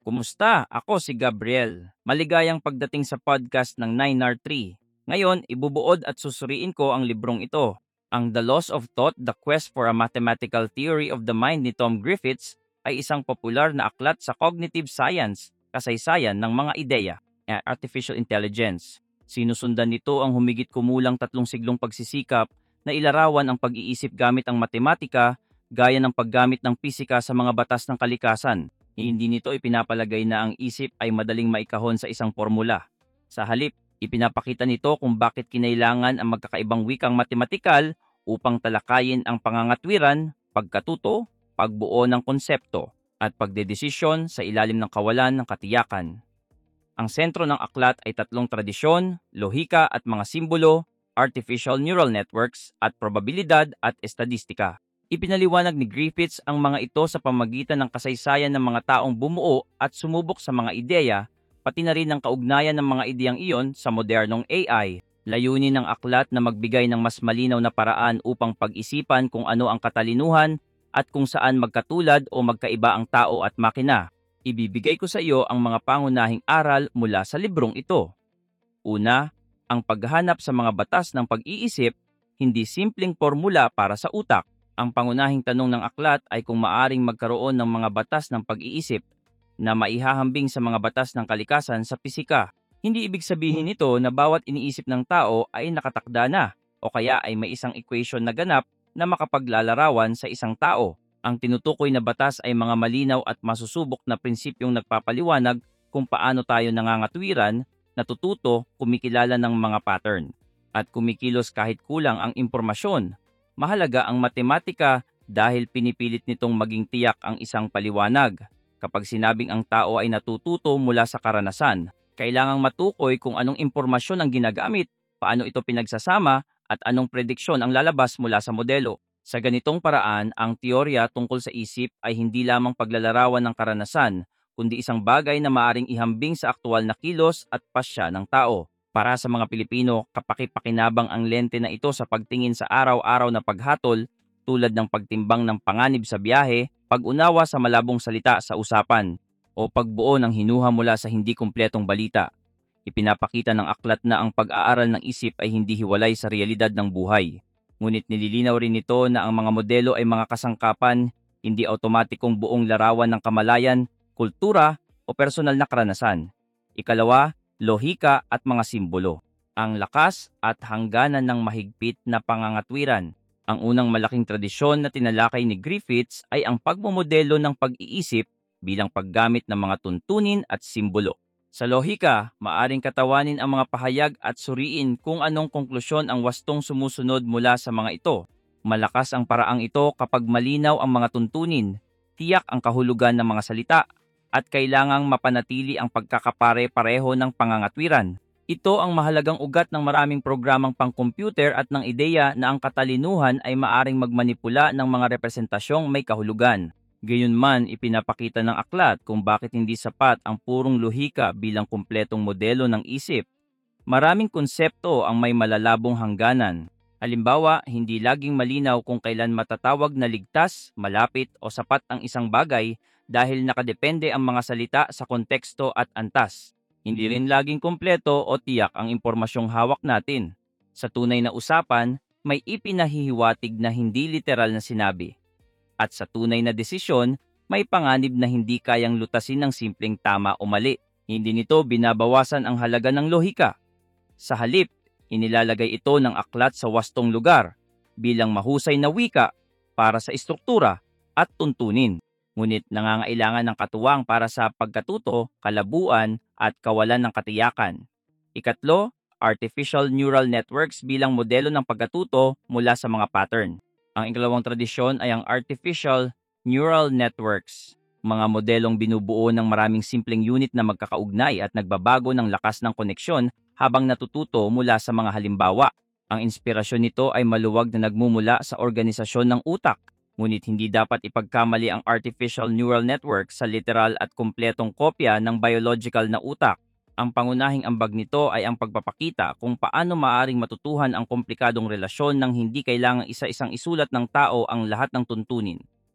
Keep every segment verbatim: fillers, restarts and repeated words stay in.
Kumusta? Ako si Gabriel. Maligayang pagdating sa podcast ng nine R three. Ngayon, ibubuod at susuriin ko ang librong ito. Ang The Laws of Thought, The Quest for a Mathematical Theory of the Mind ni Tom Griffiths ay isang popular na aklat sa cognitive science, kasaysayan ng mga ideya, eh, artificial intelligence. Sinusundan nito ang humigit kumulang tatlong siglong pagsisikap na ilarawan ang pag-iisip gamit ang matematika, gaya ng paggamit ng pisika sa mga batas ng kalikasan. Hindi nito ipinapalagay na ang isip ay madaling maikahon sa isang formula. Sa halip, ipinapakita nito kung bakit kinailangan ang magkakaibang wikang matematikal upang talakayin ang pangangatwiran, pagkatuto, pagbuo ng konsepto, at pagdedesisyon sa ilalim ng kawalan ng katiyakan. Ang sentro ng aklat ay tatlong tradisyon, lohika at mga simbolo, artificial neural networks at probabilidad at estadistika. Ipinaliwanag ni Griffiths ang mga ito sa pamagitan ng kasaysayan ng mga taong bumuo at sumubok sa mga ideya, pati na rin ang kaugnayan ng mga ideyang iyon sa modernong A I. Layunin ng aklat na magbigay ng mas malinaw na paraan upang pag-isipan kung ano ang katalinuhan at kung saan magkatulad o magkaiba ang tao at makina. Ibibigay ko sa iyo ang mga pangunahing aral mula sa librong ito. Una, ang paghahanap sa mga batas ng pag-iisip, hindi simpleng formula para sa utak. Ang pangunahing tanong ng aklat ay kung maaring magkaroon ng mga batas ng pag-iisip na maihahambing sa mga batas ng kalikasan sa pisika. Hindi ibig sabihin nito na bawat iniisip ng tao ay nakatakda na o kaya ay may isang equation na ganap na makapaglalarawan sa isang tao. Ang tinutukoy na batas ay mga malinaw at masusubok na prinsipyong nagpapaliwanag kung paano tayo nangangatwiran, natututo, kumikilala ng mga pattern, at kumikilos kahit kulang ang impormasyon. Mahalaga ang matematika dahil pinipilit nitong maging tiyak ang isang paliwanag. Kapag sinabing ang tao ay natututo mula sa karanasan, kailangang matukoy kung anong impormasyon ang ginagamit, paano ito pinagsasama, at anong prediksyon ang lalabas mula sa modelo. Sa ganitong paraan, ang teorya tungkol sa isip ay hindi lamang paglalarawan ng karanasan, kundi isang bagay na maaring ihambing sa aktual na kilos at pasya ng tao. Para sa mga Pilipino, kapaki-pakinabang ang lente na ito sa pagtingin sa araw-araw na paghatol, tulad ng pagtimbang ng panganib sa biyahe, pag-unawa sa malabong salita sa usapan, o pagbuo ng hinuha mula sa hindi kumpletong balita. Ipinapakita ng aklat na ang pag-aaral ng isip ay hindi hiwalay sa realidad ng buhay. Ngunit nililinaw rin nito na ang mga modelo ay mga kasangkapan, hindi automatikong buong larawan ng kamalayan, kultura, o personal na karanasan. Ikalawa, lohika at mga simbolo. Ang lakas at hangganan ng mahigpit na pangangatwiran. Ang unang malaking tradisyon na tinalakay ni Griffiths ay ang pagmomodelo ng pag-iisip bilang paggamit ng mga tuntunin at simbolo. Sa lohika, maaring katawanin ang mga pahayag at suriin kung anong konklusyon ang wastong sumusunod mula sa mga ito. Malakas ang paraang ito kapag malinaw ang mga tuntunin, tiyak ang kahulugan ng mga salita, at kailangang mapanatili ang pagkakapare-pareho ng pangangatwiran. Ito ang mahalagang ugat ng maraming programang pang-computer at ng ideya na ang katalinuhan ay maaring magmanipula ng mga representasyong may kahulugan. Gayunman, ipinapakita ng aklat kung bakit hindi sapat ang purong lohika bilang kumpletong modelo ng isip. Maraming konsepto ang may malalabong hangganan. Halimbawa, hindi laging malinaw kung kailan matatawag na ligtas, malapit o sapat ang isang bagay dahil nakadepende ang mga salita sa konteksto at antas. Hindi rin laging kumpleto o tiyak ang impormasyong hawak natin. Sa tunay na usapan, may ipinahihiwatig na hindi literal na sinabi. At sa tunay na desisyon, may panganib na hindi kayang lutasin ng simpleng tama o mali. Hindi nito binabawasan ang halaga ng lohika. Sa halip, inilalagay ito ng aklat sa wastong lugar bilang mahusay na wika para sa istruktura at tuntunin. Ngunit nangangailangan ng katuwang para sa pagkatuto, kalabuan, at kawalan ng katiyakan. Ikatlo, artificial neural networks bilang modelo ng pagkatuto mula sa mga pattern. Ang ikalawang tradisyon ay ang artificial neural networks, mga modelong binubuo ng maraming simpleng unit na magkakaugnay at nagbabago ng lakas ng koneksyon habang natututo mula sa mga halimbawa. Ang inspirasyon nito ay maluwag na nagmumula sa organisasyon ng utak, ngunit hindi dapat ipagkamali ang artificial neural network sa literal at kumpletong kopya ng biological na utak. Ang pangunahing ambag nito ay ang pagpapakita kung paano maaring matutuhan ang komplikadong relasyon nang hindi kailangang isa-isang isulat ng tao ang lahat ng tuntunin.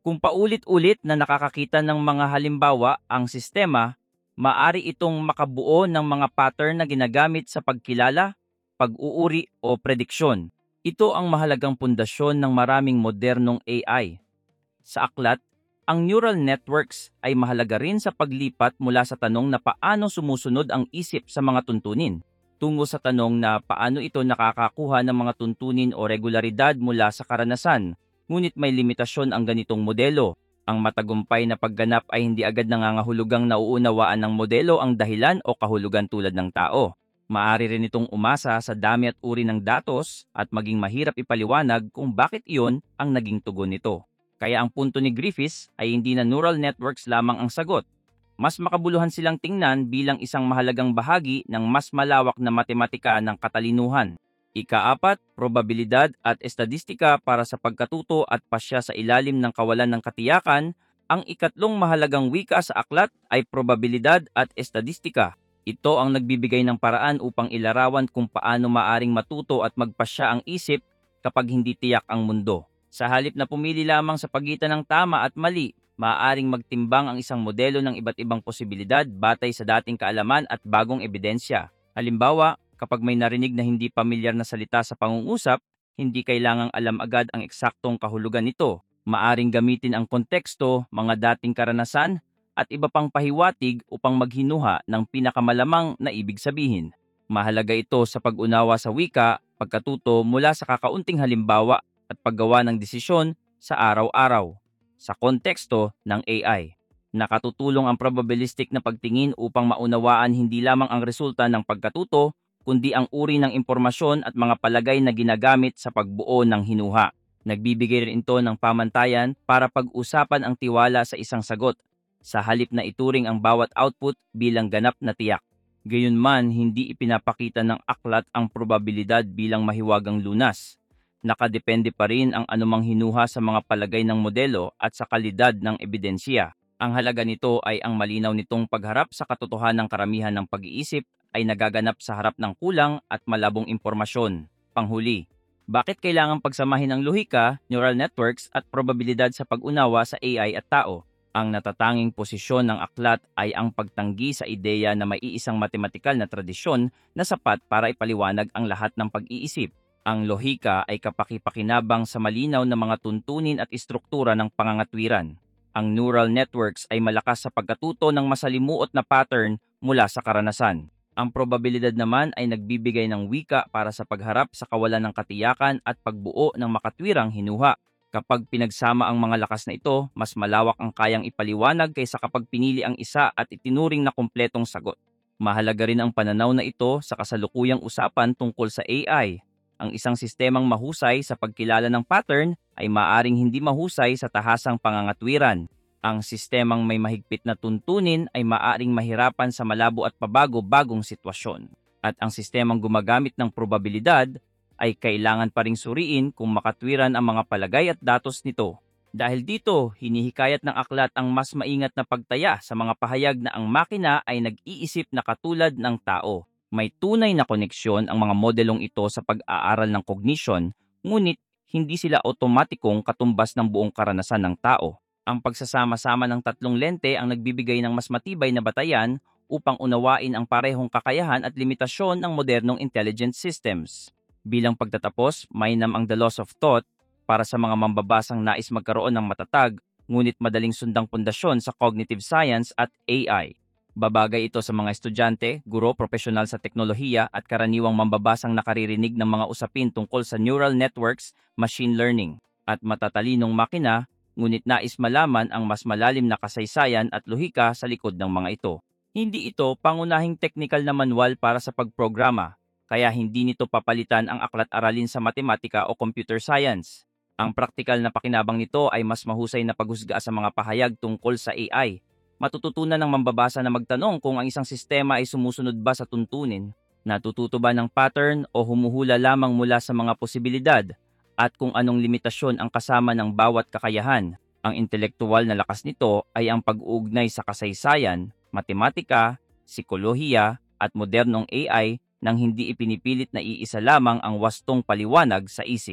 Kung paulit-ulit na nakakakita ng mga halimbawa ang sistema, maari itong makabuo ng mga pattern na ginagamit sa pagkilala, pag-uuri o prediksyon. Ito ang mahalagang pundasyon ng maraming modernong A I. Sa aklat, ang neural networks ay mahalaga rin sa paglipat mula sa tanong na paano sumusunod ang isip sa mga tuntunin, tungo sa tanong na paano ito nakakakuha ng mga tuntunin o regularidad mula sa karanasan. Ngunit may limitasyon ang ganitong modelo. Ang matagumpay na pagganap ay hindi agad nangangahulugang nauunawaan ng modelo ang dahilan o kahulugan tulad ng tao. Maari rin itong umasa sa dami at uri ng datos at maging mahirap ipaliwanag kung bakit iyon ang naging tugon nito. Kaya ang punto ni Griffiths ay hindi na neural networks lamang ang sagot. Mas makabuluhan silang tingnan bilang isang mahalagang bahagi ng mas malawak na matematika ng katalinuhan. Ikaapat, probabilidad at estadistika para sa pagkatuto at pasya sa ilalim ng kawalan ng katiyakan. Ang ikatlong mahalagang wika sa aklat ay probabilidad at estadistika. Ito ang nagbibigay ng paraan upang ilarawan kung paano maaring matuto at magpasya ang isip kapag hindi tiyak ang mundo. Sa halip na pumili lamang sa pagitan ng tama at mali, maaaring magtimbang ang isang modelo ng iba't ibang posibilidad batay sa dating kaalaman at bagong ebidensya. Halimbawa, kapag may narinig na hindi pamilyar na salita sa pangungusap, hindi kailangang alam agad ang eksaktong kahulugan nito. Maaring gamitin ang konteksto, mga dating karanasan, at iba pang pahiwatig upang maghinuha ng pinakamalamang na ibig sabihin. Mahalaga ito sa pag-unawa sa wika, pagkatuto mula sa kakaunting halimbawa at paggawa ng desisyon sa araw-araw. Sa konteksto ng A I, nakatutulong ang probabilistic na pagtingin upang maunawaan hindi lamang ang resulta ng pagkatuto, kundi ang uri ng impormasyon at mga palagay na ginagamit sa pagbuo ng hinuha. Nagbibigay rin ito ng pamantayan para pag-usapan ang tiwala sa isang sagot, sa halip na ituring ang bawat output bilang ganap na tiyak. Gayunman, hindi ipinapakita ng aklat ang probabilidad bilang mahiwagang lunas. Nakadepende pa rin ang anumang hinuha sa mga palagay ng modelo at sa kalidad ng ebidensya. Ang halaga nito ay ang malinaw nitong pagharap sa katotohanan ng karamihan ng pag-iisip ay nagaganap sa harap ng kulang at malabong impormasyon. Panghuli, bakit kailangang pagsamahin ang lohika, neural networks at probabilidad sa pag-unawa sa A I at tao? Ang natatanging posisyon ng aklat ay ang pagtanggi sa ideya na may iisang matematikal na tradisyon na sapat para ipaliwanag ang lahat ng pag-iisip. Ang lohika ay kapakipakinabang sa malinaw na mga tuntunin at istruktura ng pangangatwiran. Ang neural networks ay malakas sa pagkatuto ng masalimuot na pattern mula sa karanasan. Ang probabilidad naman ay nagbibigay ng wika para sa pagharap sa kawalan ng katiyakan at pagbuo ng makatwirang hinuha. Kapag pinagsama ang mga lakas na ito, mas malawak ang kayang ipaliwanag kaysa kapag pinili ang isa at itinuring na kumpletong sagot. Mahalaga rin ang pananaw na ito sa kasalukuyang usapan tungkol sa A I. Ang isang sistemang mahusay sa pagkilala ng pattern ay maaring hindi mahusay sa tahasang pangangatwiran. Ang sistemang may mahigpit na tuntunin ay maaring mahirapan sa malabo at pabago-bagong sitwasyon. At ang sistemang gumagamit ng probabilidad ay kailangan pa ring suriin kung makatwiran ang mga palagay at datos nito. Dahil dito, hinihikayat ng aklat ang mas maingat na pagtaya sa mga pahayag na ang makina ay nag-iisip na katulad ng tao. May tunay na koneksyon ang mga modelong ito sa pag-aaral ng cognition, ngunit hindi sila otomatikong katumbas ng buong karanasan ng tao. Ang pagsasama-sama ng tatlong lente ang nagbibigay ng mas matibay na batayan upang unawain ang parehong kakayahan at limitasyon ng modernong intelligent systems. Bilang pagtatapos, mainam ang The Laws of Thought para sa mga mambabasang nais magkaroon ng matatag, ngunit madaling sundang pundasyon sa cognitive science at A I. Babagay ito sa mga estudyante, guro, profesional sa teknolohiya at karaniwang mambabasang nakaririnig ng mga usapin tungkol sa neural networks, machine learning, at matatalinong makina, ngunit nais malaman ang mas malalim na kasaysayan at lohika sa likod ng mga ito. Hindi ito pangunahing technical na manual para sa pagprograma, kaya hindi nito papalitan ang aklat-aralin sa matematika o computer science. Ang praktikal na pakinabang nito ay mas mahusay na paghusga sa mga pahayag tungkol sa A I. Matututunan ng mambabasa na magtanong kung ang isang sistema ay sumusunod ba sa tuntunin, natututo ba ng pattern o humuhula lamang mula sa mga posibilidad, at kung anong limitasyon ang kasama ng bawat kakayahan. Ang intelektuwal na lakas nito ay ang pag-uugnay sa kasaysayan, matematika, psikolohiya, at modernong A I nang hindi ipinipilit na iisa lamang ang wastong paliwanag sa isip.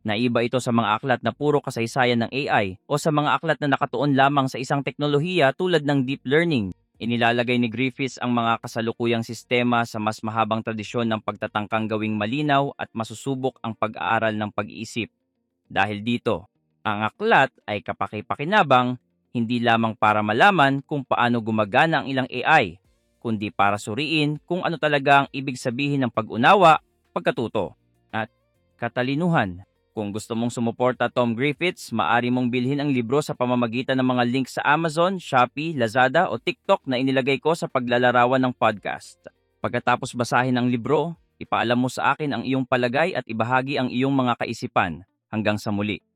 Naiba ito sa mga aklat na puro kasaysayan ng A I o sa mga aklat na nakatuon lamang sa isang teknolohiya tulad ng deep learning. Inilalagay ni Griffiths ang mga kasalukuyang sistema sa mas mahabang tradisyon ng pagtatangkang gawing malinaw at masusubok ang pag-aaral ng pag-iisip. Dahil dito, ang aklat ay kapaki-pakinabang hindi lamang para malaman kung paano gumagana ang ilang A I, kundi para suriin kung ano talaga ang ibig sabihin ng pag-unawa, pagkatuto, at katalinuhan. Kung gusto mong sumuporta Tom Griffiths, maaari mong bilhin ang libro sa pamamagitan ng mga link sa Amazon, Shopee, Lazada o TikTok na inilagay ko sa paglalarawan ng podcast. Pagkatapos basahin ang libro, ipaalam mo sa akin ang iyong palagay at ibahagi ang iyong mga kaisipan. Hanggang sa muli.